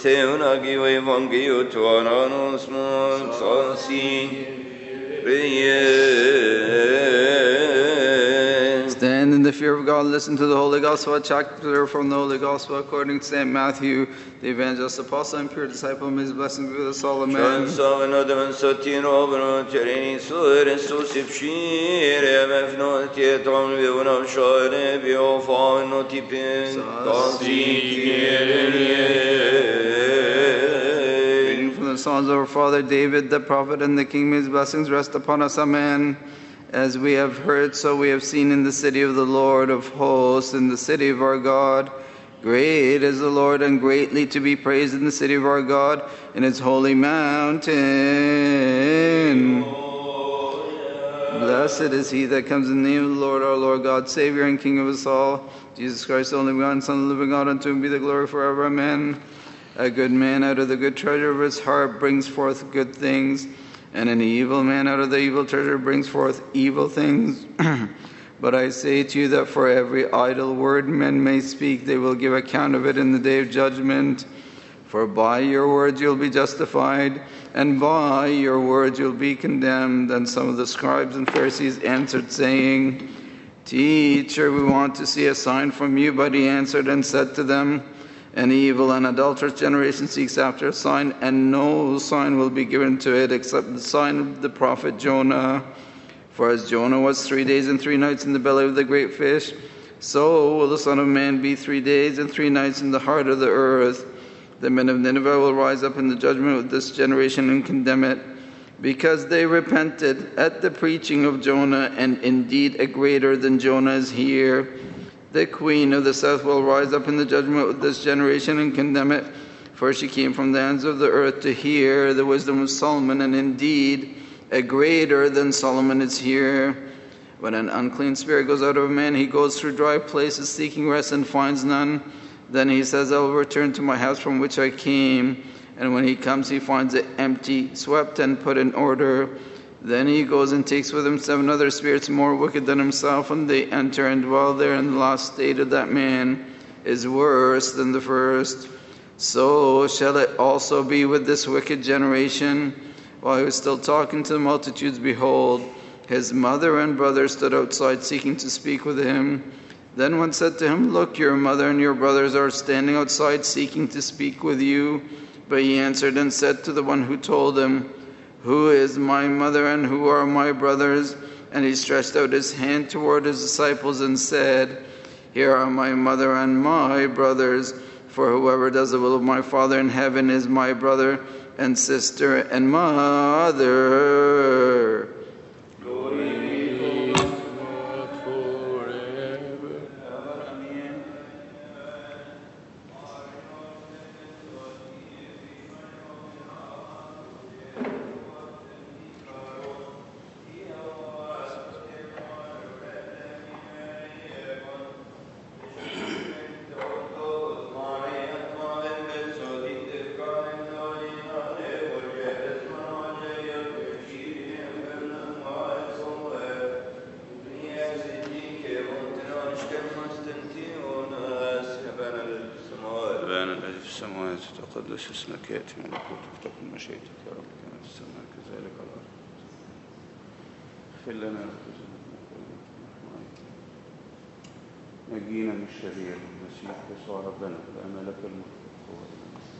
Teunagi Evangeliu Tuananos Monsansi. Stand in the fear of God, listen to the Holy Gospel, a chapter from the Holy Gospel according to St. Matthew, the evangelist, apostle, and pure disciple. May his blessings be with us all. Amen. Reading from the Psalms of our father David, the prophet and the king, may his blessings rest upon us. Amen. As we have heard, so we have seen in the city of the Lord of hosts, in the city of our God. Great is the Lord, and greatly to be praised in the city of our God, in his holy mountain. Blessed is he that comes in the name of the Lord, our Lord God, Savior and King of us all, Jesus Christ, the only begotten Son of the living God, unto him be the glory forever. Amen. A good man out of the good treasure of his heart brings forth good things, and an evil man out of the evil treasure brings forth evil things. But I say to you that for every idle word men may speak, they will give account of it in the day of judgment. For by your words you'll be justified, and by your words you'll be condemned. And some of the scribes and Pharisees answered, saying, Teacher, we want to see a sign from you. But he answered and said to them, An evil and adulterous generation seeks after a sign, and no sign will be given to it except the sign of the prophet Jonah. For as Jonah was 3 days and 3 nights in the belly of the great fish, so will the Son of Man be 3 days and 3 nights in the heart of the earth. The men of Nineveh will rise up in the judgment with this generation and condemn it, because they repented at the preaching of Jonah, and indeed a greater than Jonah is here. The queen of the south will rise up in the judgment with this generation and condemn it, for she came from the ends of the earth to hear the wisdom of Solomon, and indeed a greater than Solomon is here. When an unclean spirit goes out of a man, he goes through dry places seeking rest and finds none. Then he says, I will return to my house from which I came. And when he comes, he finds it empty, swept and put in order. Then he goes and takes with him 7 other spirits more wicked than himself, and they enter and dwell there. And the last state of that man is worse than the first. So shall it also be with this wicked generation. While he was still talking to the multitudes, behold, his mother and brother stood outside seeking to speak with him. Then one said to him, Look, your mother and your brothers are standing outside seeking to speak with you. But he answered and said to the one who told him, Who is my mother and who are my brothers? And he stretched out his hand toward his disciples and said, Here are my mother and my brothers. For whoever does the will of my Father in heaven is my brother and sister and mother. تقدس اسمك يأتي ملكوتك تكن مشيئتك يا رب كما في السماء كذلك على الأرض. اغفر لنا نجينا من الشرير المسيح يسوع ربنا لأن لك الملك